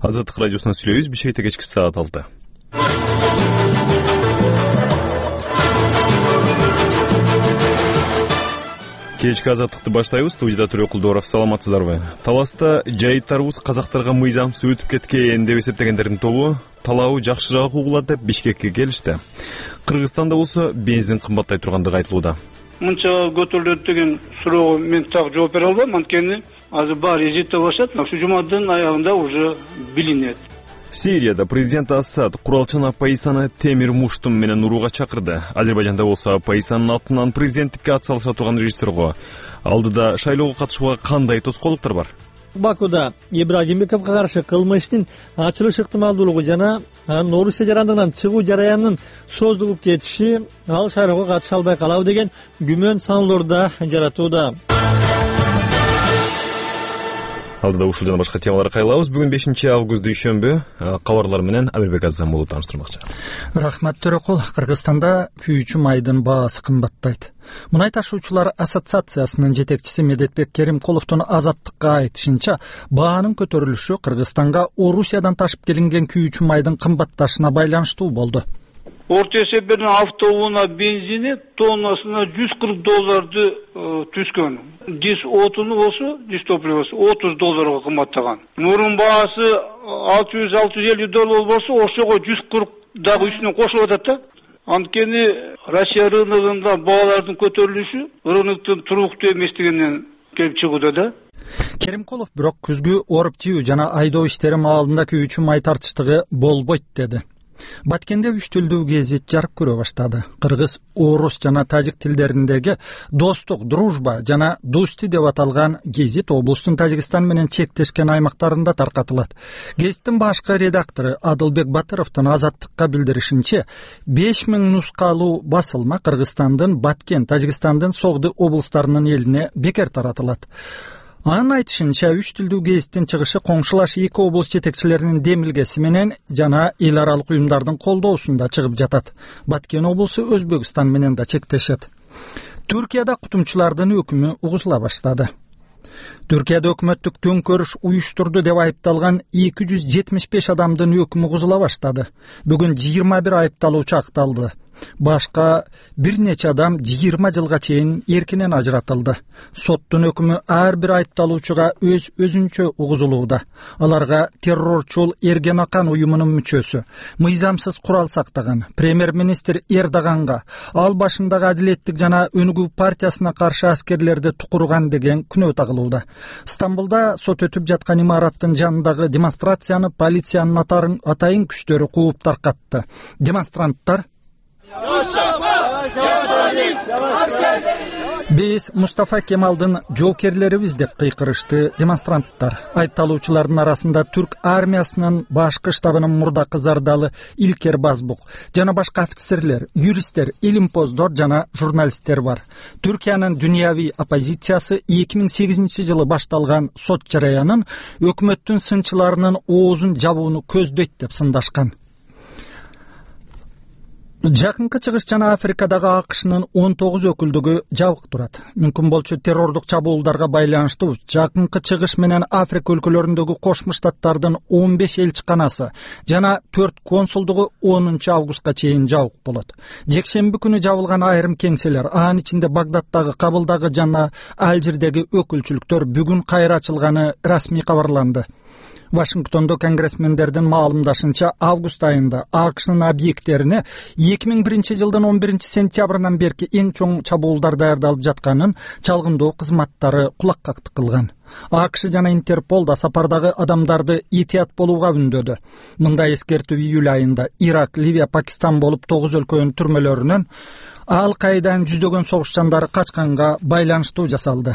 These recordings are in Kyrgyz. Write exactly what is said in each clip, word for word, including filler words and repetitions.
Азаттык радиосунан сүйлөйбүз. Бишкекте кечки саат алты. Кечки азаттыкты баштайбыз. Студияда Төрөкулдоров, саламатсыздарбы? Таласта жайыттарыбыз казактарга мыйзамсыз өтүп кеткен деп эсептегендердин тобу талабы жакшыраак угулат деп Бишкекке келишти. Кыргызстанда болсо бензин кымбаттай тургандыгы айтылууда. Мынча көтөрүлөт деген суроого мен так жооп бере албайм, анткени азыр баары эжетте башат, ушу жумадын аягында уже билинет. Сирияда президент Асад куралчан Апайсаны темир муштум менен урууга чакырды. Азербайжанда болсо Апайсанын атынан президенттикке ат салыша турган режиссерго алдыда шайлоого катышууга кандай тоскоолдуктар бар? Бакуда Ибрагимбековго каршы кылмыштын ачылыш ыктымалдуулугу жана анын Орусия жарандыгынан чыгуу жараянынын создугуп кетиши ал шайлоого катыша албай калабы деген күмөн саналуурда жаратууда. Алдыда ушул жана башка темаларга кайрылабыз. Бүгүн бешинчи август дүйшөмбү. Кабарлар менен Абелбек Азам болуп тааныштырмакчы. Рахмат Төрөкул. Кыргызстанда күйүүчү майдын баасы кымбаттайт. Мунай ташуучулар ассоциациясынын жетекчиси Медетбек Керимкуловдун Азаттыкка айтышынча, баанын көтөрүлүшү Кыргызстанга Орусиядан ташып келинген күйүүчү майдын кымбатташына байланыштуу болду. Орта эсеппен автоуна бензини тоннасына жүз кырк долларды түшкөн. Дис отуну болсо, дис топливосу отуз долларга кымбаттаган. Мурун баасы алты жүз алты жүз элүү доллар болсо, ошого жүз кырк дагы үстүнө кошулуп атат да. Анткени Россия рыногунда баалардын көтөрүлүшү рыноктун туруктуу эместигинен келип чыгууда да. Керимкулов бирок күзгү ооруп жийүү жана айдоо иштери маалында күйүүчү май тартыштыгы болбойт деди. Баткенде үч тилдүү гезит жарык көрө баштады. Кыргыз, орус жана тажик тилдериндеги Достук, Дружба жана Дусти деп аталган гезит облустун Тажикстан менен чектешкен аймактарында таркатылат. Гезиттин башкы редактору Адылбек Батыровдун Азаттыкка билдиришинче, беш миң нускалуу басылма Кыргызстандын Баткен, Тажикстандын Согды облустарынын элине бекер таратылат. Анын айтышынча, үч тилдүү гезиттин чыгышы коңшулаш эки облус жетекчилеринин демилгеси менен жана эл аралык уюмдардын колдоосунда чыгып жатат. Баткен облусу Өзбекстан менен да чектешет. Түркияда кутумчулардын өкүмү угузула баштады. Түркияда өкмөттүк төңкөрүш уюштурду деп айыпталган эки жүз жетимиш беш адамдын өкүмү угузула баштады. Бүгүн жыйырма бир айыпталуучу акталды. Башка бир нече адам жыйырма жылга чейин эркинен ажыратылды. Соттун өкүмү ар бир айыпталуучуга өз өзүнчө угузулууда. Аларга террорчул Эргенакан уюмунун мүчөсү, мыйзамсыз курал сактаган премьер-министр Эрдоганга, ал башындагы Адилеттик жана Өнүгүү партиясына каршы аскерлерди тукурган деген күнөө тагылууда. Стамбулда сот өтүп жаткан имараттын жанындагы демонстрацияны полициянын атайын күчтөрү кууп таркатты. Демонстранттар Биз Мустафа Кемалдын жоокерлерибиз деп кыйкырышты демонстранттар. Айыпталуучулардын арасында түрк армиясынын башкы штабынын мурдакы зардалы Илкер Базбук жана башка офицерлер, юристтер, илимпоздор жана журналисттер бар. Түркиянын дүйнөви оппозициясы эки миң сегизинчи жылы башталган сот жараянын өкмөттүн сынчыларынын оозун жабууну көздөйт деп сындашкан. Жакынкы чыгыш жана Африкадагы АКШнын он тогуз өкүлдүгү жабык турат. Мүмкүн болчу террордук чабуулдарга байланыштуу Жакынкы чыгыш менен Африка өлкөлөрүндөгү Кошмо Штаттардын он беш элчиканасы жана төрт консулдугу онунчу августка чейин жабык болот. Жекшемби күнү жабылган айрым кеңселер, анын ичинде Багдаддагы, Кабылдагы жана Алжирдеги өкүлчүлүктөр бүгүн кайра ачылганы расмий кабарланды. Вашингтондо конгрессмендердин маалымдашынча, август айында АКШнын объекттерине эки миң биринчи жылдын он биринчи сентябрынан берки эң чоң чабуулдар даярдалып жатканын чалгындоо кызматтары кулаккактык кылган. АКШ жана Интерпол да сапардагы адамдарды этият болууга үндөдү. Мындай эскертүү июль айында Ирак, Ливия, Пакистан болуп тогуз өлкөнүн түрмөлөрүнөн Ал-Каиданын жүздөгөн согушчандары качканга байланыштуу жасалды.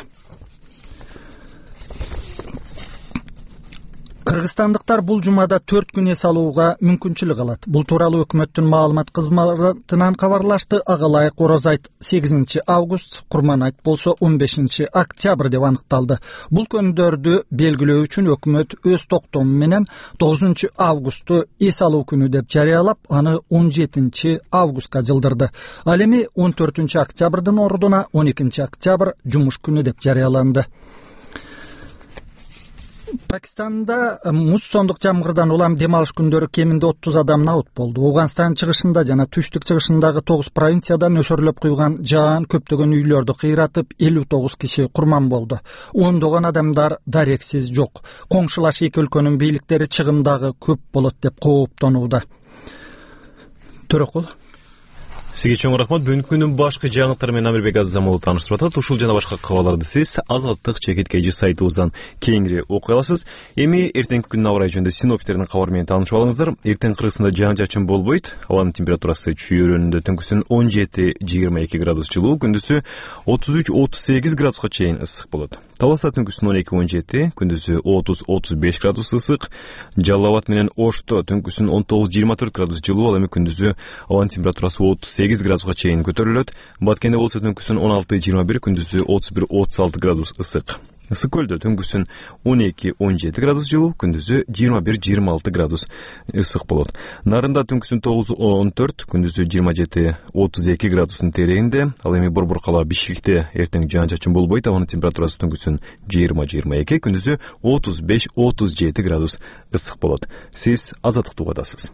Кыргызстандыктар бул жумада төрт күн эс алууга мүмкүнчүлүк алат. Бул тууралуу өкмөттүн маалымат кызматынан кабарлашты. Агалайык Орозайт сегизинчи август, Курманайт болсо он бешинчи октябрь деп аныкталды. Бул күндөрдү белгилөө үчүн өкмөт өз токтому менен тогузунчу августту эс алуу күнү деп жарыялап, аны он жетинчи августка жылдырды. Ал эми он төртүнчү октябрдын ордуна он экинчи октябрь жумуш күнү деп жарыяланды. Пакистанда муссондук жамгырдан улам дем алыш күндөрү кеминде отуз адам набыт болду. Ауганстан чыгышында жана түштүк чыгышындагы тогуз провинцияда нөшөрлөп куйган жаан көптөгөн үйлөрдү кыйратып, элүү тогуз киши курман болду. Ондогон адамдар дарексиз жок. Коңшулаш эки өлкөнүн бийликтери чыгымдагы көп болот деп кооптонууда. Төрөкул. Сизге чоң рахмат. Бүгүнкү күндүн башкы жаңылыктары менен Амирбек Азамулов тааныштырып атат. Ушул жана башка кабарларды сиз Азаттык чекиткейжи сайтыбыздан кеңири окуй аласыз. Эми эртеңки күндүн аба ырайы жөнүндө синоптиктердин кабары менен таанышып алыңыздар. Эртең кыргызстанда жаан-чачын болбойт. Абанын температурасы чүйөрүндө түнкүсүн он жети жыйырма эки градус жылуу, күндүзү отуз үч отуз сегиз градуска чейин ысык болот. Таласта түнкүсүн он эки он жети, күндүзү отуз отуз беш градус ысык. Жалал Абад менен Ошто түнкүсүн он тогуз жыйырма төрт градус жылуу, ал эми күндүзү абанын температурасы отуз сегиз градуска чейин көтөрүлөт. Баткенде болсо түнкүсүн он алты жыйырма бир, күндүзү отуз бир отуз алты градус ысык. Ысык көлдө түнкүсүн он эки он жети градус жылуу, күндүзү жыйырма бир жыйырма алты градус ысык болот. Нарында түнкүсүн тогуз он төрт, күндүзү жыйырма жети отуз эки градустун тереңинде. Ал эми Борбор кала Бишкекте эртең жаан-чачын болбойт. Абанын температурасы түнкүсүн жыйырма жыйырма эки, күндүзү отуз беш отуз жети градус ысык болот. Сиз Азаттыкты угадасыз.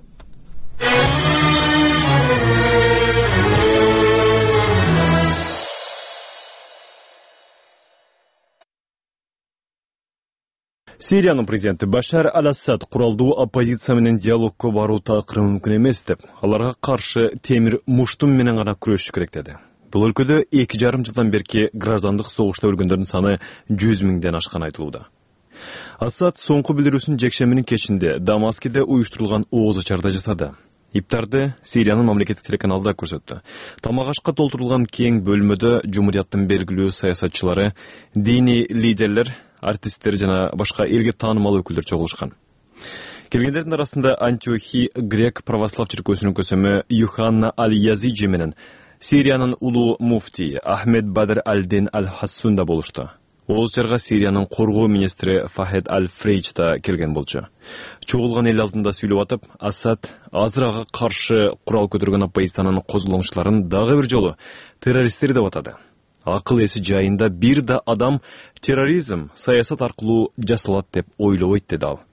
Сириянын президенти Башар аль-Асад куралдуу оппозиция менен диалогко баруу такыры мүмкүн эмес деп, аларга каршы темир муштум менен гана күрөшүш керек деди. Бул өлкөдө эки жарым жылдан берки граждандык согушта өлгөндөрдүн саны жүз миңден ашкан айтылууда. Асад соңку билдирүүсүн жекшембинин кечинде Дамаскиде уюштурулган ооз ачарда жасады. Иптарды Сириянын мамлекеттик телеканалда көрсөттү. Тамак ашка толтурулган кең бөлмөдө жумурияттын белгилүү саясатчылары, диний лидерлер, артисттер жана башка элге таанымал өкүлдөр чогулушкан. Келгендердин арасында Антиохий грек православ чиркөөсүнүн көсөмү Юханна аль-Язиджи менен Сириянын улуу муфтии Ахмед Бадр аль-Дин аль-Хассун да болушту. Ооз чарга Сириянын коргоо министри Фахед аль-Фрейч да келген болчу. Чогулган эл алдында сүйлөп атып, Асад азырага каршы курал көтөргөн оппозициянын козголоңчуларын дагы бир жолу террористтер деп атады. Акыл эси жайында бир да адам терроризм саясат аркылуу жасалат деп ойлобойт деди ал.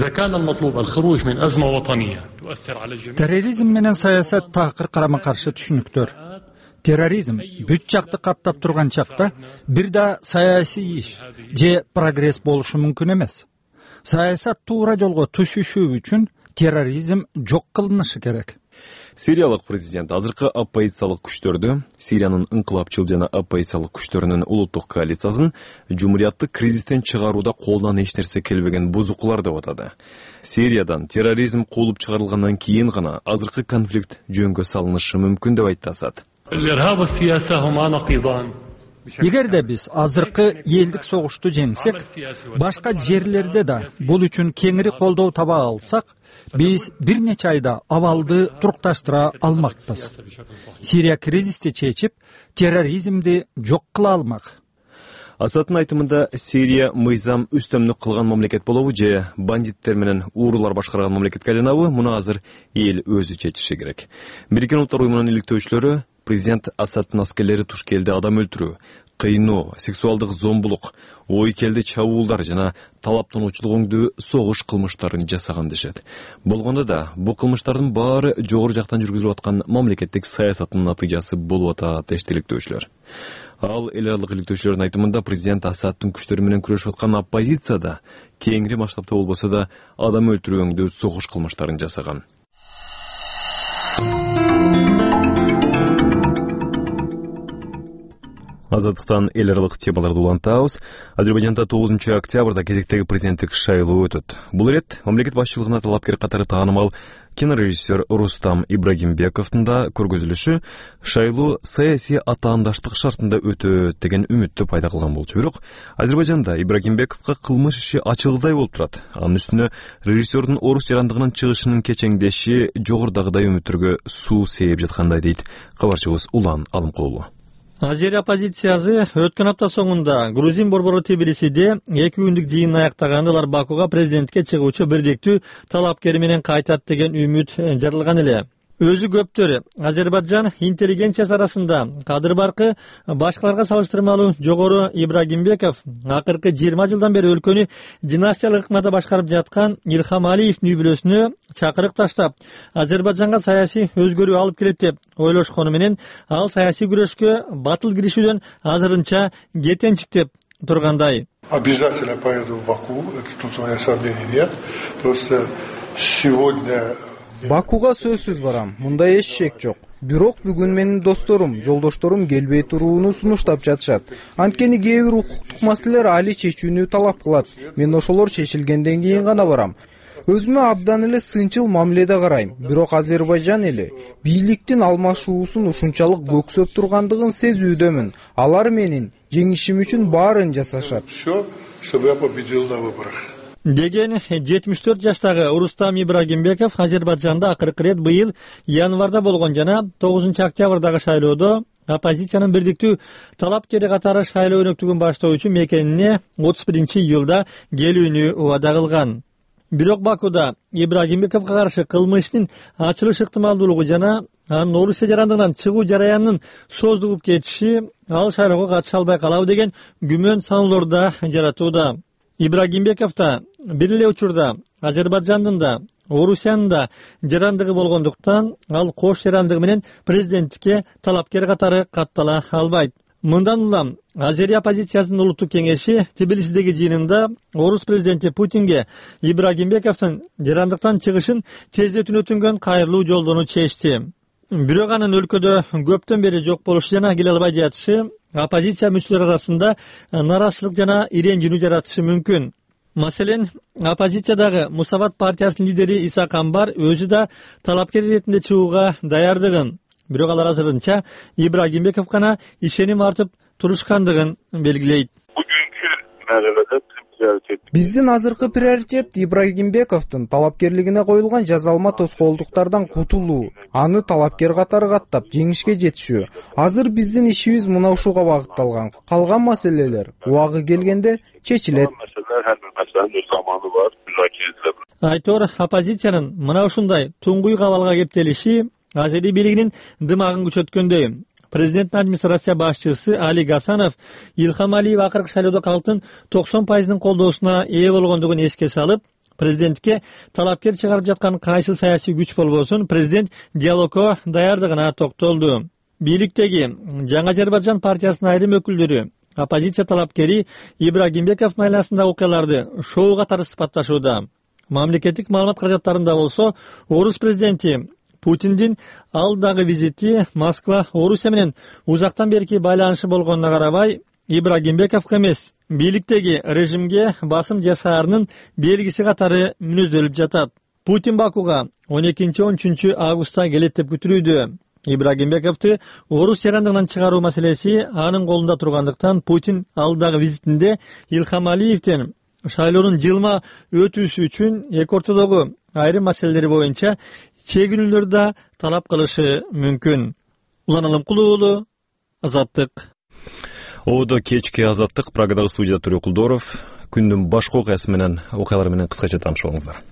Терроризм менен саясат такыр карама каршы түшүнүктөр. Терроризм бүт жакты каптап турган чакта бир да саясий иш же прогресс болушу мүмкүн эмес. Саясат туура жолго түшүшү үчүн терроризм жок кылынышы керек. Сириялык президент азыркы оппозициялык күчтөрдү, Сириянын ыңкылапчыл жана оппозициялык күчтөрүнүн улуттук коалициясын жумурiyatты кризистен чыгарууда колунан эч нерсе келбеген бузукулар деп атады. Сириядан терроризм куулуп чыгарылгандан кийин гана азыркы конфликт жөнгө салынышы мүмкүн деп айтты Асад. Эгерде биз азыркы элдик согушту жеңсек, башка жерлерде да бул үчүн кеңири колдоо таба алсак, биз бир нече айда абалды турукташтыра алмакпыз. Сирия кризисти чечип, терроризмди жок кыла алмак. Асадтын айтымында Сирия мыйзам үстөмдүк кылган мамлекет болобу же бандиттер менен уурулар башкарган мамлекетке айланабы, муну азыр эл өзү чечиши керек. Бириккен Улуттар уюмунун иликтөөчүлөрү президент Асадтын аскерлери туш келди адам өлтүрүү, кыйноо, сексуалдык зомбулук, ой келди чабуулдар жана талаптануучулук өңдүү согуш кылмыштарын жасаган дешет. Болгондо да бул кылмыштардын баары жогору жактан жүргүзүлүп аткан мамлекеттик саясаттын натыйжасы болуп атат дешти иликтөөчүлөр. Ал эл аралык иликтөөчүлөрдүн айтымында президент Асадтын күчтөрү менен күрөшүп аткан оппозицияда кеңири масштабта болбосо да адам өлтүрүү өңдүү согуш кылмыштарын жасаган. Азаттыктан эл аралык темаларды улантабыз. Азербайжанда тогузунчу октябрда кезектеги президенттик шайлоо өтөт. Бул ирет мамлекет башчылыгына талапкер катары таанымал кинорежиссер Рустам Ибрагимбековдун да көргөзүлүшү шайлоо саясий атаандаштык шартында өтөт деген үмүттү пайда кылган болчу. Бирок Азербайжанда Ибрагимбековго кылмыш иши ачылгыдай болуп турат. Анын үстүнө режиссердун орус жарандыгынын чыгышынын кечеңдеши жогорудагыдай үмүттөргө суу сээп жаткандай дейт кабарчыбыз Улан Алымкулуу. Азия оппозициясы өткөн апта соңунда Грузин борбору Тбилисиде эки күндүк жыйын аяктаганда алар Бакуга президентке чыгуучу бирдиктүү талапкери менен кайтат деген үмүт жарылган эле. өзү көптөр Азербайжан интеллигенциясы арасында кадыр баркы башкаларга салыштырмалуу жогору Ибрагимбеков акыркы жыйырма жылдан бери өлкөнү династиялык ыкмада башкарып жаткан Илхам Алиевдин үй бүлөсүнө чакырык таштап, Азербайжанга саясий өзгөрүү алып келет деп ойлошкону менен ал саясий күрөшкө батыл киришүүдөн азырынча кетенчиктеп тургандай. Обязательно поеду в Баку, это тут у меня сомнений нет. Просто сегодня Бакуга сөзсүз барам, мында эч шек жок. Бирок бүгүн менин досторум, жолдошторум келбей турууну сунуштап жатышат. Анткени кээ бир укуктук маселелер али чечүүнү талап кылат. Мен ошолор чечилгенден кийин гана барам. Өзүмө абдан эле сынчыл мамиледе карайм. Бирок Азербайжан эли бийликтин алмашуусун ушунчалык көксөп тургандыгын сезүүдөмүн. Алар менин жеңишим үчүн баарын жасашат. все, чтобы я победил на выборах. Деген жетимиш төрт жаштагы Рустам Ибрагимбеков Азербайжанда акыркы ирет быйыл январда болгон жана тогузунчу октябрдагы шайлоодо оппозициянын бирдиктүү талапкери катары шайлоо өнөктүгүн баштоо үчүн мекенине отуз биринчи июлда келүүнү убада кылган. Бирок Бакуда Ибрагимбековго каршы кылмыштын ачылыш ыктымалдуулугу жана анын Орусия жарандыгынан чыгуу жараянынын создугуп кетиши ал шайлоого катыша албай калабы деген күмөн саноолорду жаратууда. Ибрагимбеков да бир эле учурда Азербайжандын да Орусиянын да жарандыгы болгондуктан ал кош жарандыгы менен президенттикке талапкер катары каттала албайт. Мындан улам Азерия оппозициясынын улуттук кеңеши Тбилисидеги жыйынында Орус президенти Путинге Ибрагимбековдун жарандыктан чыгышын тездетүүнү өтүнгөн кайрылуу жолдону чечти. Бирок анын өлкөдө көптөн бери жок болушу жана келе албай жатышы оппозиция мүчөлөрү арасында нараазычылык жана иренжинүү жаратышы мүмкүн. Маселен, оппозициядагы Мусават партиясынын лидери Иса Камбар өзү да талапкер иретинде чыгууга даярдыгын, бирок алар азырынча Ибрагимбеков гана ишеним артып турушкандыгын белгилейт. Биздин азыркы приоритет Ибрагимбековдун талапкерлигине коюлган жазалма тоскоолдуктардан кутулуу, аны талапкер катары каттап жеңишке жетишүү. Азыр биздин ишибиз мына ушуга багытталган. Калган маселелер убагы келгенде чечилет. Айтор оппозициянын мына ушундай туңгуй кабалга кептелиши Азери бийлигинин дымагын күчөткөндөй. Президенттин администрация башчысы Али Гасанов Илхам Алиев акыркы шайлоодо калктын токсон пайызынын колдоосуна ээ болгондугун эске салып, президентке талапкер чыгарып жаткан кайсы саясий күч болбосун президент диалогко даярдыгына токтолду. Бийликтеги Жаңы Азербайжан партиясынын айрым өкүлдөрү оппозиция талапкери Ибрагимбековдун айланасындагы окуяларды шоу катары сыпатташууда. Мамлекеттик маалымат каражаттарында болсо, Орус президенти Путиндин алдагы визити Москва Орусия менен узактан берки байланышы болгонуна карабай, Ибрагимбековго эмес, бийликтеги режимге басым жасаарынын белгиси катары мүнөздөлүп жатат. Путин Бакуга он экинчи он үчүнчү августта келет деп күтүлүүдө. Ибрагимбековду Орус жарандыгынан чыгаруу маселеси анын колунда тургандыктан Путин алдагы визитинде Илхам Алиевден шайлоонун жылма өтүүсү үчүн эки ортодогу айрым маселелери боюнча чегинүүлөрдү да талап кылышы мүмкүн. Улан Алымкулуу уулу, Азаттык. Оодо кечки Азаттык, Прагадагы студияда Төрө Кулдоров. Күндүн башка окуясы менен, окуялары менен кыскача таанышып алыңыздар.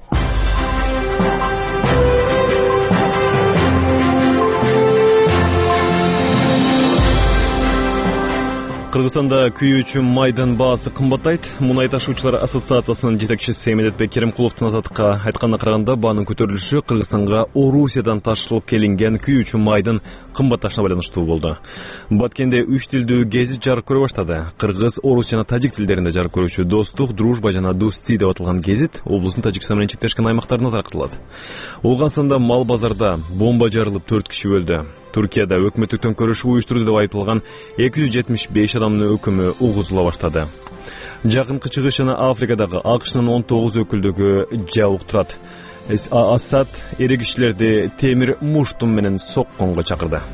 Кыргызстанда күйүү үчүн майдын баасы кымбаттайт. Мунай ташуучулар ассоциациясынын жетекчиси Семедетбек Керимкуловдун Азаттыкка айтканына караганда, баанын көтөрүлүшү Кыргызстанга Орусиядан ташылып келинген күйүү үчүн майдын кымбатташына байланыштуу болду. Баткенде үч тилдүү гезит жарык көрө баштады. Кыргыз, орус жана тажик тилдеринде жарык көрүүчү Достук, Дружба жана Дусти деп аталган гезит облустун Тажикстан менен чектешкен аймактарына таркатылат. Ооганстанда мал базарда бомба жарылып төрт киши өлдү. Туркияда өкмөттүк төңкөрүш уюштурду деп айыпталган эки жүз жетимиш беш адамдын өкүмү угузула баштады. Жакынкы чыгышына Африкадагы АКШнын он тогуз өкүлдүгү жабыктырат. Асад эрегишчилерди темир муштум менен сокконго чакырды.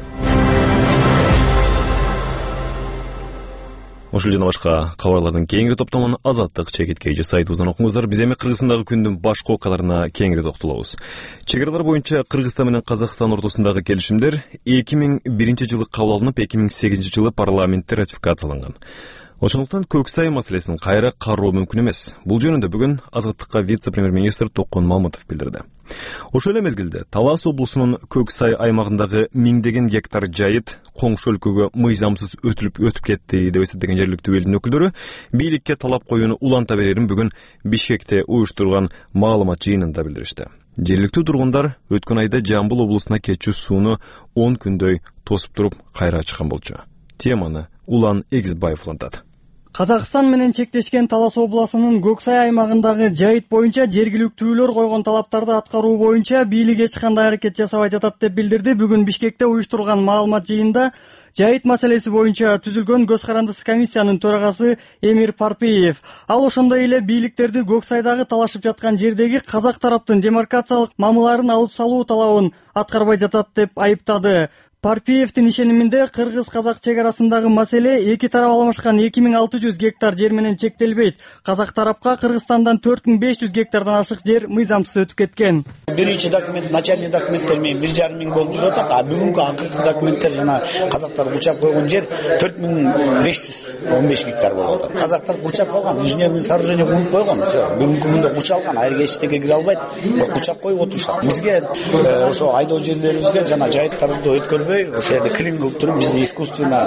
Ошол жана башка кабарлардын кеңири топтомун Азаттык чекиткей сайтыбыздан окуңуздар. Биз эми Кыргызстандагы күндүн башка окуяларына кеңири токтолобуз. Чегаралар боюнча Кыргызстан менен Казакстан ортосундагы келишимдер эки миң биринчи жылы кабыл алынып, эки миң сегизинчи жылы парламентте ратификацияланган. Ошондуктан көк сай маселесин кайра кароо мүмкүн эмес. Бул жөнүндө бүгүн Азаттыкка вице-премьер-министр Токон Мамытов билдирди. Ошол эле мезгилде Талас облусунун көк сай аймагындагы миңдеген гектар жайыт коңшу өлкөгө мыйзамсыз өтүлүп өтүп кетти деп эсептеген жергиликтүү элдин өкүлдөрү бийликке талап коюуну уланта берерин бүгүн Бишкекте уюштурулган маалымат жыйынында билдиришти. Жергиликтүү тургундар өткөн айда Жамбыл облусуна кетчү сууну он күндөй тосуп туруп кайра ачкан болчу. Теманы Улан Эгизбаев улантат. Казакстан менен чектешкен Талас обласынын Көксай аймагындагы жайыт боюнча жергиликтүүлөр койгон талаптарды аткаруу боюнча бийлик эч кандай аракет жасабай жатат деп билдирди. Бүгүн Бишкекте уюштурулган маалымат жыйынында жайыт маселеси боюнча түзүлгөн көз карандысыз комиссиянын төрагасы Эмир Парпиев. Ал ошондой эле бийликтерди Көксайдагы талашып жаткан жердеги казак тараптын демаркациялык мамыларын алып салуу талабын аткарбай жатат деп айыптады. Парпиевдин ишениминде кыргыз-казак чек арасындагы маселе эки тарап алмашкан эки миң алты жүз гектар жер менен чектелбейт. Казак тарапка Кыргызстандан төрт миң беш жүз гектардан ашык жер мыйзамсыз өтүп кеткен. Биринчи документ, начальный документтер менен бир жарым миң болуп жатат, а бүгүнкү акыркы документтер жана казактар курчап койгон жер төрт миң беш жүз он беш гектар болуп атат. Казактар курчап салган, инженерный сооружение куруп койгон, всё. Бүгүнкү күндө курчалган, айрга эчтеке кире албайт, курчап коюп отурушат. Бизге ошо айдоо жерлерибизге жана жайыттарыбызды өткөрбөй, ошол жерде клин кылып туруп бизди искусственно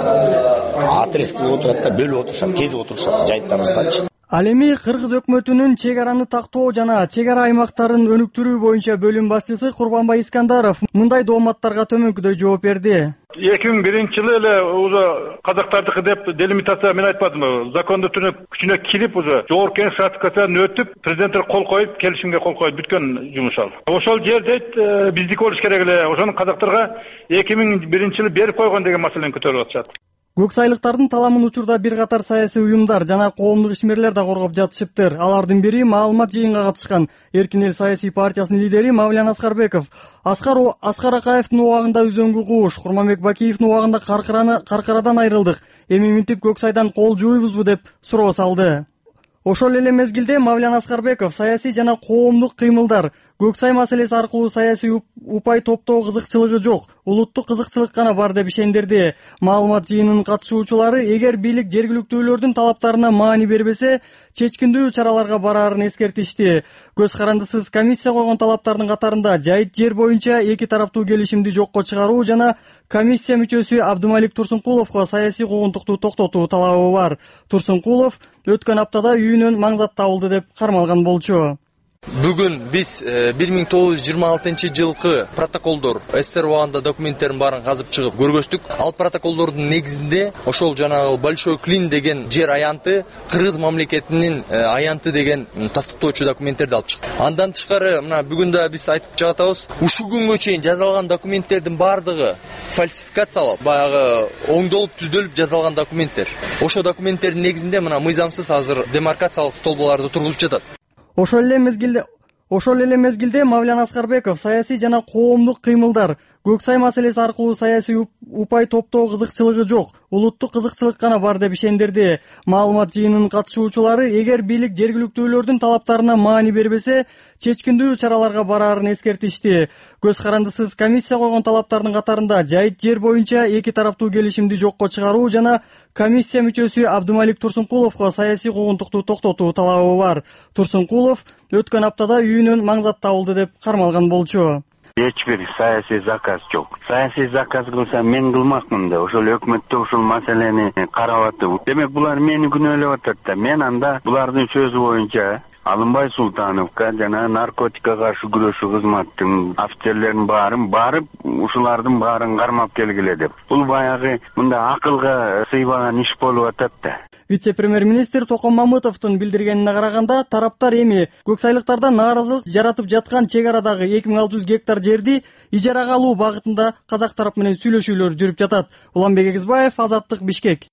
отрез кылып отурат да, бөлүп отурушат, кезип отурушат жайыттарыбызданчы. Ал эми Кыргыз өкмөтүнүн чек араны тактоо жана чек ара аймактарын өнүктүрүү боюнча бөлүм башчысы Курбанбай Искандаров мындай дооматтарга төмөнкүдөй жооп берди. эки миң биринчи жылы эле уже казактардыкы деп делимитация мен айтпадымбы, закондуу түрүнө күчүнө кирип уже жогорку кеңеш ратификацияны өтүп, президенттер кол коюп, келишимге кол коюп бүткөн жумуш ал. Ошол жер дейт биздики болуш керек эле, ошону казактарга эки миң биринчи жылы берип койгон деген маселени көтөрүп атышат. Көксайлыктардын таламын учурда бир катар саясий уюмдар жана коомдук ишмерлер да коргоп жатышыптыр. Алардын бири маалымат жыйынга катышкан Эркин эл саясий партиясынын лидери Мавлян Аскарбеков. Аскар Аскар Акаевдин убагында үзөңгү кууш, Курманбек Бакиевдин убагында каркыраны каркарадан айрылдык. Эми минтип Көксайдан кол жууйбузбу деп суроо салды. Ошол эле мезгилде Мавлян Аскарбеков саясий жана коомдук кыймылдар Көксай маселеси аркылуу саясий упай топтоо кызыкчылыгы жок, улуттук кызыкчылык гана бар деп ишендирди. Маалымат жыйынынын катышуучулары эгер бийлик жергиликтүүлөрдүн талаптарына маани бербесе, чечкиндүү чараларга бараарын эскертишти. Көз карандысыз комиссия койгон талаптардын катарында жайыт жер боюнча эки тараптуу келишимди жокко чыгаруу жана комиссия мүчөсү Абдумалик Турсункуловго саясий куугунтукту токтотуу талабы бар. Турсункулов өткөн аптада үйүнөн маңзат табылды деп кармалган болчу. Бүгүн биз бир миң тогуз жүз жыйырма алтынчы жылкы протоколдор СССР убагында документтерин баарын казып чыгып көргөздүк. Ал протоколдордун негизинде ошол жанагы Большой Клин деген жер аянты Кыргыз мамлекетинин аянты деген тастыктоочу документтерди алып чыктык. Андан тышкары мына бүгүн да биз айтып жатабыз, ушул күнгө чейин жазылган документтердин баардыгы фальсификациялап, баягы оңдолуп түздөлүп жазылган документтер. Ошол документтердин негизинде мына мыйзамсыз азыр демаркациялык столболорду тургузуп жатат. Ошол эле мезгилде Ошол эле мезгилде Мавлян Аскарбеков саясий жана коомдук кыймылдар Көксай маселеси аркылуу саясий упай топтоо кызыкчылыгы жок, улуттук кызыкчылык гана бар деп ишендирди. Маалымат жыйынынын катышуучулары эгер бийлик жергиликтүүлөрдүн талаптарына маани бербесе, чечкиндүү чараларга бараарын эскертишти. Көз карандысыз комиссия койгон талаптардын катарында жайыт жер боюнча эки тараптуу келишимди жокко чыгаруу жана комиссия мүчөсү Абдумалик Турсункуловго саясий куугунтукту токтотуу талабы бар. Турсункулов өткөн аптада үйүнөн маңзат табылды деп кармалган болчу. Эч бир саясий заказ жок. Саясий заказ кылса мен кылмакмын да, ошол өкмөттө ушул маселени карап атып. Демек булар мени күнөөлөп атат да. Мен анда булардын сөзү боюнча Алымбай Султановго жана наркотикка каршы күрөшүү кызматтын офицерлерин баарын барып, ушулардын баарын кармап келгиле деп. Бул баягы мында акылга сыйбаган иш болуп атат да. Вице-премьер-министр Токон Мамытовдун билдиргенине караганда, тараптар эми көксайлыктардан нааразылык жаратып жаткан чек арадагы эки миң алты жүз гектар жерди ижарага алуу багытында казак тарап менен сүйлөшүүлөр жүрүп жатат. Уланбек Эгизбаев, Азаттык, Бишкек.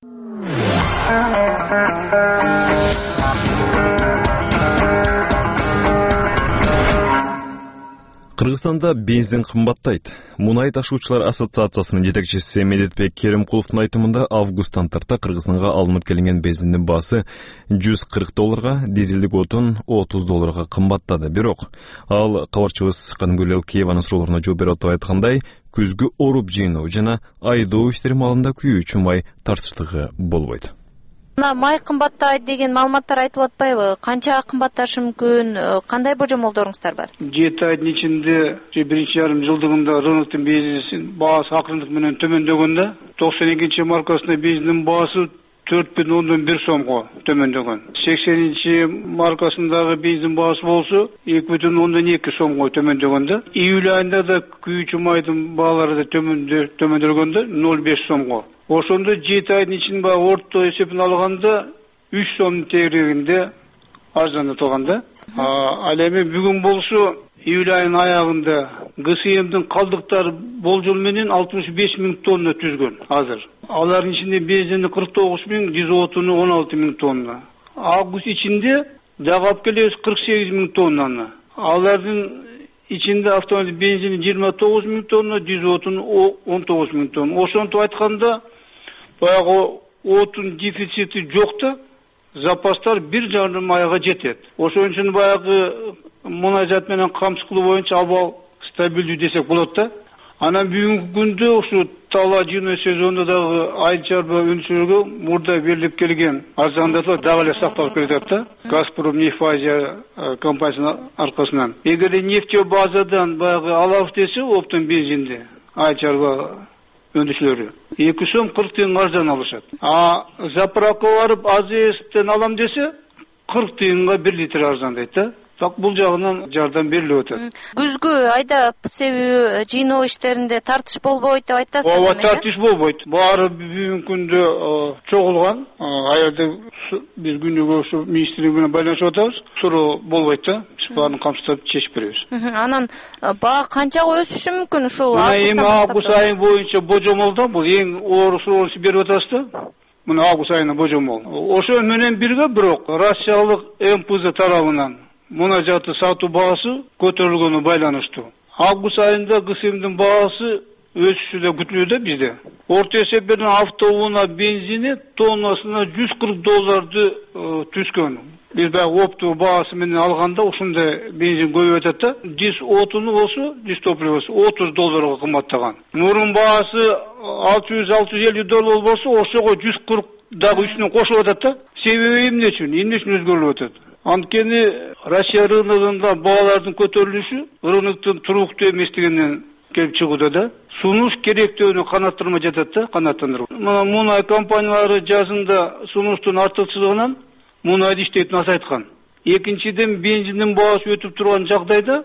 Кыргызстанда бензин кымбаттайт. Мунай ташуучулар ассоциациясынын жетекчиси Медетбек Керимкуловдун айтымында августтан тарта Кыргызстанга алынып келинген бензиндин баасы жүз кырк долларга, дизелдик отун отуз долларга кымбаттады. Бирок ал кабарчыбыз Кадымгүл Элкееванын суроолоруна жооп берип айткандай, күзгү оруп жыйноо жана айдоо иштери маалында күйүүчү май тартыштыгы болбойт. Мына май кымбаттайт деген маалыматтар айтылып атпайбы? Канча кымбатташы мүмкүн? Кандай божомолдоруңуздар бар? жети айдын ичинде биринчи жарым жылдыгында рыноктун бензин баасы акырындык менен төмөндөгөндө токсон экинчи маркасында бензиндин баасы төрт бүтүн ондон бир сомго төмөндөгөн. сексенинчи маркасындагы бензин баасы болсо эки бүтүн ондон эки сомго төмөндөгөндө. Июль айында да күйүүчү майдын баалары да төмөндөлгөндө ноль беш сомго. Ошондо жети айдын ичинде баягы орто эсебин алганда үч сом тегерегинде арзандатылган да. Ал эми бүгүн болсо июль айынын аягында ГСМдин калдыктары болжол менен алтымыш беш миң тонна түзгөн азыр. Алардын ичинде бензини кырк тогуз миң, дизотуну он алты миң тонна. Август ичинде дагы алып келебиз кырк сегиз миң тоннаны. Алардын ичинде автомобиль бензини жыйырма тогуз миң тонна, дизотуну он тогуз миң тонна. Ошентип айтканда баягы отун дефицити жок да, запастар бир жарым айга жетет. Ошон үчүн баягы мунажат менен камсыз кылуу боюнча абал стабилдүү десек болот да. Анан бүгүнкү күндө ушу тала жыйноо сезонунда дагы айыл чарба өнүшүүгө мурда берилип келген арзандатуулар дагы эле сакталып келатат да. Газпром Нефть-Азия компаниясынын аркасынан. Эгер нефть базадан баягы алабыз десе, оптун бензинди айыл чарба өндүшүлөрү эки сом кырк тыйын арзан алышат. А заправка барып АЗСтен алам десе кырк тыйынга бир литр арзандайт да. Так бул жагынан жардам берилип атат. Күзгү айда себүү жыйноо иштеринде тартыш болбойт деп айтасыздар. Ооба, тартыш болбойт. Баары бүгүнкү күндө чогулган. Аялда биз күнүгө ушу министрлик менен байланышып атабыз. Суроо болбойт да. Баарын камсыздап чечип беребиз. Анан баа канчага өсүшү мүмкүн ушул эми август айы боюнча божомолдо бул эң оор суроону берип атасыз да. Мына август айына божомол. Ошо менен бирге бирок Россиялык МПЗ тарабынан мунажаты сатуу баасы көтөрүлгөнү байланыштуу. Август айында ГСМдин баасы өсүшү да күтүлүүдө бизде. Орто эсеп менен автоунаа бензини тоннасына жүз кырк долларды түшкөн. Биз баягы опту баасы менен алганда ушундай бензин көбөйүп атат да. Диз отуну болсо, диз топливосу отуз долларга кымбаттаган. Мурун баасы алты жүз алты жүз элүү доллар болсо, ошого жүз кырк дагы үстүнө кошулуп атат да. Себеби эмне үчүн? Эмне үчүн өзгөрүлүп атат? Анткени Россия рыногунда баалардын көтөрүлүшү рыноктун туруктуу эместигинен келип чыгууда да. Сунуш керектөөнү канаттырмай жатат да, канааттандырып. Мына мунай компаниялары жазында сунуштун артыкчылыгынан мунайды иштейтин азайткан. Экинчиден бензиндин баасы өтүп турган жагдайда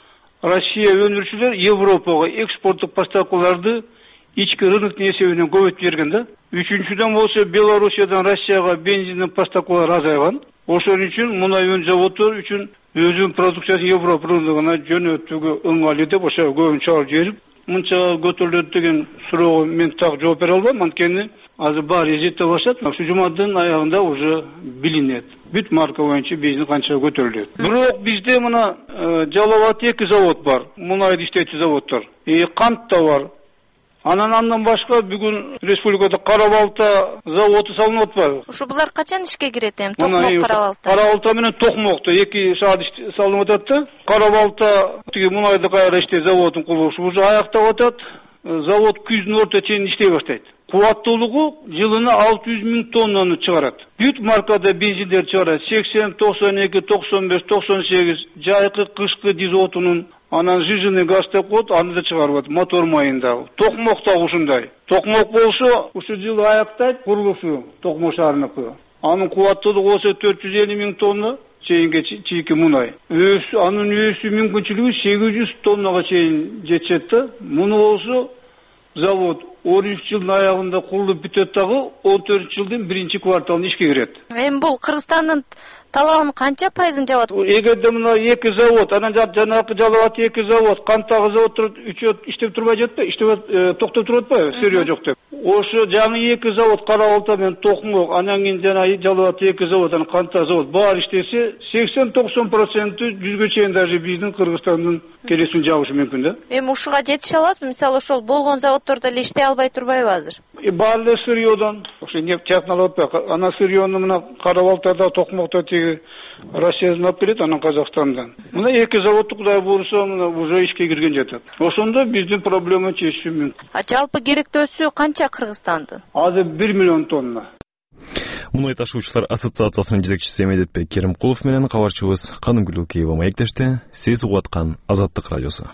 Россия өндүрүүчүлөр Европага экспорттук поставкаларды ички рыноктун эсебинен көбөйтүп берген да. Үчүнчүдөн болсо Белоруссиядан Россияга бензиндин поставкалары азайган. Ошон үчүн мунай өн заводдор үчүн өзүнүн продукциясын Европа рыногуна жөнөтүүгө ыңгайлуу деп ошо көбүн чыгарып жиберип, мынча көтөрүлөт деген суроого мен так жооп бере албайм. Анткени азыр баары эзеттеп башат. Ушу жумадын аягында уже билинет. Бүт марка боюнча бензин канча көтөрүлөт. Бирок бизде мына Жалал эки завод бар. Мунайды иштетүүчү заводдор. И кант да бар. Анан андан башка бүгүн республикада кара балта заводу салынып атпайбы? Ушу булар качан ишке кирет эми? Токмок кара балта. Кара балта менен Токмокто эки саат салынып атат да. Кара балта тиги мунайды кайра иштөө заводун курулушу уже аяктап атат. Завод күздүн орто чейин иштей баштайт. Кубаттуулугу жылына алты жүз миң тоннаны чыгарат. Бүт маркада бензиндер чыгарат. сексен, токсон эки, токсон беш, токсон сегиз, жайкы, кышкы дизотунун, анан жыжыны газ деп коет, аны да чыгарып мотор майында. Токмок да ушундай. Токмок болсо, ушу жылы аяктайт курулушу Токмок шаарыныкы. Анын кубаттуулугу болсо төрт жүз элүү миң тонна чейинге чийки мунай. Өс, анын өсүү мүмкүнчүлүгү сегиз жүз тоннага чейин жетет да. Муну болсо завод он үч жылдын аягында курулуп бүтөт дагы он төрт жылдын биринчи кварталында ишке кирет. Эми бул Кыргызстандын талабынын канча пайызын жабат? Эгерде мына эки завод, анан жанагы жалап эки завод, канттагы заводдор үчөө иштеп турбай жатпайбы? Иштеп токтоп туруп атпайбы? Сырьё жок деп. Ошо жаңы эки завод Кара Балта менен Токмок, анан кийин жана жалап эки завод, анан канттагы завод баары иштесе, сексен токсон проценти жүзгө чейин даже биздин Кыргызстандын келесин жабышы мүмкүн да. Эми ушуга жетише аласызбы? Мисалы ошол болгон заводдордо эле иштей албай турбайбы азыр? Баары эле сырьёдон, ошо нефть чатналып атпайбы? Анан сырьёну мына Кара Балтада, Токмокто тиги Россиядан алып келет, анан Казакстандан. Мына эки заводду Кудай буйруса, мына уже ишке кирген жатат. Ошондо биздин проблема чечиши мүмкүн. А жалпы керектөөсү канча Кыргызстандын? Азыр бир миллион тонна. Мунай ташуучулар ассоциациясынын жетекчиси Медетбек Керимкулов менен кабарчыбыз Канымгүл Кийева маектешти. Сиз угуп аткан Азаттык радиосу.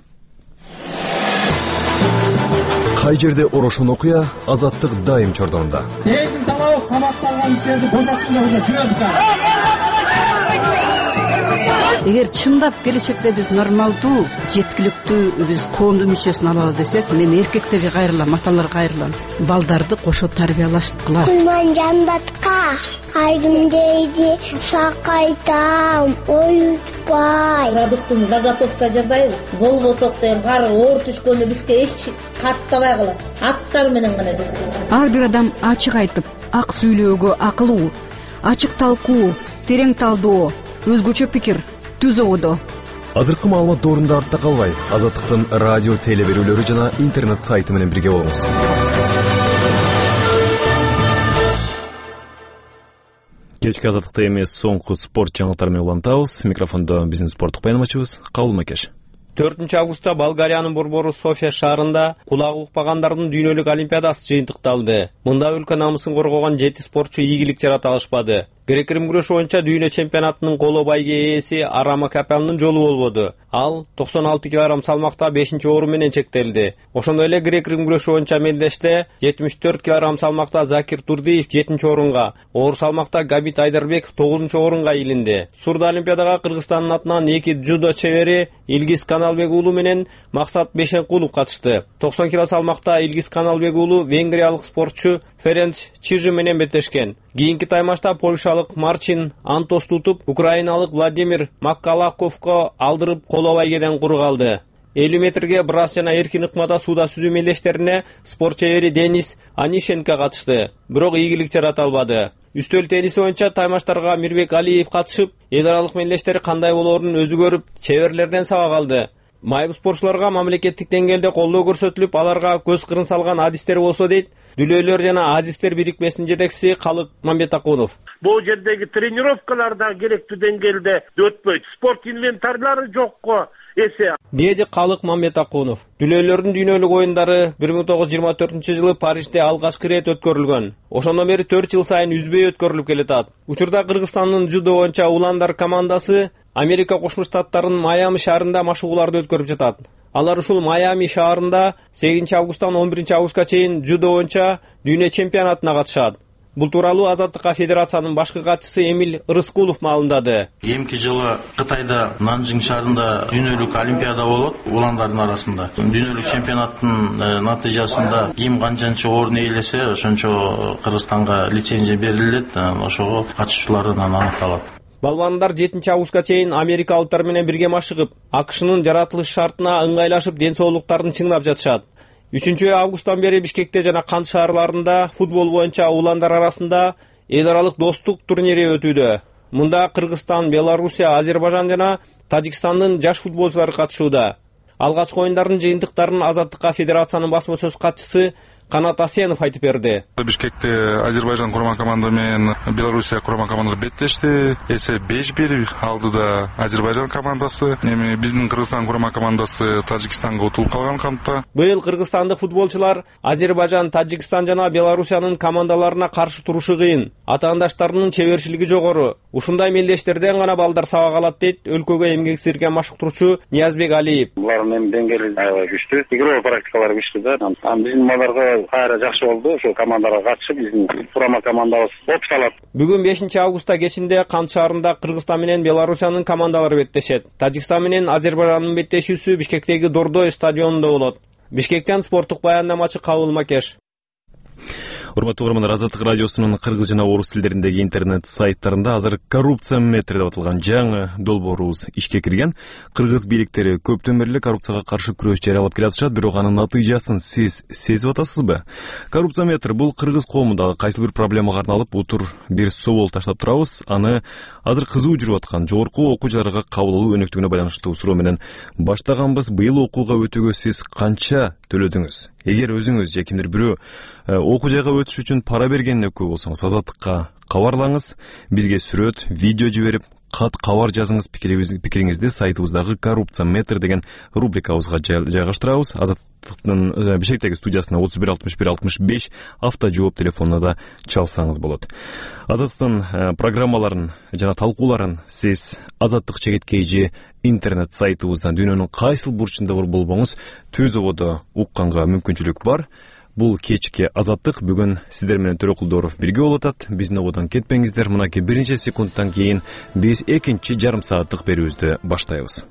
Кай жерде орошон окуя, Азаттык дайым чордонунда. Элдин талабы камакталган кишилерди бошотсун деп жүрөбүз. Эгер чындап келечекте биз нормалдуу, жеткиликтүү биз коомдун мүчөсүн алабыз десек, мен эркектерге кайрылам, аталарга кайрылам. Балдарды кошо тарбиялаштыкыла. Кулман жандатка, айдым дейди, сакайтам, оютпай. Продуктун заготовка жасайбыз. Болбосок деген кар оор түшкөндө бизге эч каттабай калат. Аттар менен гана деп. Ар бир адам ачык айтып, ак сүйлөөгө акылуу, ачык талкуу, терең талдоо, өзгөчө пикир түзө одо. Азыркы маалымат доорунда артта калбай, Азаттыктын радио теле берүүлөрү жана интернет сайты менен бирге болуңуз. Кечки Азаттыкта эмес соңку спорт жаңылыктары менен улантабыз. Микрофондо биздин спорттук баянамачыбыз Кабыл Макеш. төртүнчү августта Болгариянын борбору София шаарында кулагы укпагандардын дүйнөлүк олимпиадасы жыйынтыкталды. Мында өлкө намысын коргогон жети спортчу ийгилик жарата алышпады. Грек-рим күрөшү боюнча дүйнө чемпионатынын коло байге ээси Арама Капянын жолу болбоду. Ал токсон алты килограмм салмакта бешинчи орун менен чектелди. Ошондой эле грек-рим күрөшү боюнча мелдеште жетимиш төрт килограмм салмакта Закир Турдиев жетинчи орунга, оор салмакта Габит Айдарбеков тогузунчу орунга ийлинди. Сурда олимпиадага Кыргызстандын атынан эки дзюдо чебери Илгиз Каналбек уулу менен Максат Бешенкулов катышты. токсон кило салмакта Илгиз Каналбек уулу венгриялык спортчу Ференц Чижи менен беттешкен. Кийинки таймашта польшалык Марчин Антос тутуп, украиналык Владимир Маккалаковго алдырып коло байгеден куру калды. элүү метрге брас жана эркин ыкмада сууда сүзүү мелдештерине спорт чебери Денис Анишенко катышты, бирок ийгилик жарата албады. Үстөл тенниси боюнча таймаштарга Мирбек Алиев катышып, эл аралык мелдештери кандай болоорун өзү көрүп, чеберлерден сабак алды. Майып спортчуларга мамлекеттик деңгээлде колдоо көрсөтүлүп, аларга көз кырын салган адистер болсо дейт Дүлөөлөр жана Азистер бирикмесинин жетекчиси Калык Мамбетакунов. Бул жердеги тренировкалар да керектүү деңгээлде өтпөйт. Спорт инвентарлары жокко эсе. Деди Калык Мамбетакунов. Дүлөөлөрдүн дүйнөлүк оюндары бир миң тогуз жүз жыйырма төртүнчү жылы Парижде алгачкы ирет өткөрүлгөн. Ошондон бери төрт жыл сайын үзбөй өткөрүлүп келатат. Учурда Кыргызстандын жудо боюнча уландар командасы Америка Кошмо Штаттарынын Майами шаарында машыгууларды өткөрүп жатат. Алар ушул Майами шаарында сегизинчи августтан он биринчи августка чейин жудо боюнча дүйнө чемпионатына катышат. Бул тууралуу Азаттыкка федерациянын башкы катчысы Эмиль Рыскулов маалымдады. Эмки жылы Кытайда Нанжың шаарында дүйнөлүк олимпиада болот уландардын арасында. Дүйнөлүк чемпионаттын натыйжасында ким канчанчы орун ээлесе, ошончо Кыргызстанга лицензия берилет, ошого катышуучулардан аныкталат. Балбандар жетинчи августка чейин америкалыктар менен бирге машыгып, АКШнын жаратылыш шартына ыңгайлашып ден соолуктарын чыңдап жатышат. үчүнчү августтан бери Бишкекте жана Кант шаарларында футбол боюнча уландар арасында эл аралык достук турнири өтүүдө. Мында Кыргызстан, Белоруссия, Азербайжан жана Тажикстандын жаш футболчулары катышууда. Алгачкы оюндардын жыйынтыктарын Азаттыкка федерациянын басма сөз катчысы Канат Асенов айтып берди. Бишкекте Азербайжан курама команда менен Белоруссия курама командалар беттешти. Эсеп беш бир алдыда Азербайжан командасы, эми биздин Кыргызстан курама командасы Тажикстанга утулуп калган кантта. Быйыл кыргызстандык футболчулар Азербайжан, Тажикстан жана Белоруссиянын командаларына каршы турушу кыйын. Атаандаштарынын чеберчилиги жогору. Ушундай мелдештерден гана балдар сабак алат дейт өлкөгө эмгек сирген машыктыруучу Ниязбек Алиев. Булардын деңгээли аябай күчтүү. Игровой практикалары күчтүү да. Биздин балдарга кайра жакшы болду. Ошол командаларга катышып биздин курама командабыз опыт алат. Бүгүн бешинчи августта кечинде Кант шаарында Кыргызстан менен Белоруссиянын командалары беттешет. Тажикстан менен Азербайжандын беттешүүсү Бишкектеги Дордой стадионунда болот. Бишкектен спорттук баяндамачы Кабыл Макеш. Урматтуу угармандар, Азаттык радиосунун кыргыз жана орус тилдериндеги интернет сайттарында азыр коррупция метри деп аталган жаңы долбоорубуз ишке кирген. Кыргыз бийликтери көптөн бери коррупцияга каршы күрөш жарыялап келатышат, бирок анын натыйжасын сиз сезип атасызбы? Коррупция метр бул кыргыз коомундагы кайсы бир проблемага арналып утур бир соол таштап турабыз. Аны азыр кызуу жүрүп аткан жогорку окуу жайларга кабыл алуу өнөктүгүнө байланыштуу суроо менен баштаганбыз. Быйыл окууга өтүүгө сиз канча төлөдүңүз? Эгер өзүңүз же кимдир бирөө окуу жайга өтүш үчүн пара бергенине күбө болсоңуз, Азаттыкка кабарлаңыз. Бизге сүрөт, видео жиберип кат кабар жазыңыз, пикириңизди сайтыбыздагы коррупция метр деген рубрикабызга жайгаштырабыз. Азаттыктын Бишкектеги студиясына отуз бир алтымыш бир алтымыш беш авто жооп телефонуна да чалсаңыз болот. Азаттыктын программаларын жана талкууларын сиз Азаттык чегет kg интернет сайтыбыздан дүйнөнүн кайсыл бурчунда болбоңуз төз ободо укканга мүмкүнчүлүк бар. Бул кечки Азаттык бүгүн сиздер менен Төрөкулдоров бирге болуп атат. Биздин ободон кетпеңиздер. Мынакей биринчи секундтан кийин биз экинчи жарым сааттык берүүбүздү баштайбыз.